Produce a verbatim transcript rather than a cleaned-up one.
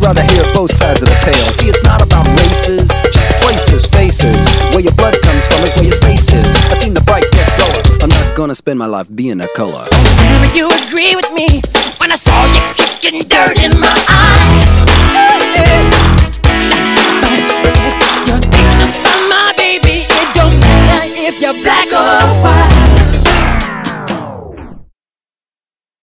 rather hear both sides of the tale. See, it's not about races, just places, faces. Where your blood comes from is where your space is. I seen the bright get duller. I'm not gonna spend my life being a color. Tell me you agree with me when I saw you kicking dirt in my eye. You're thinking about my baby. It don't matter if you're black or white.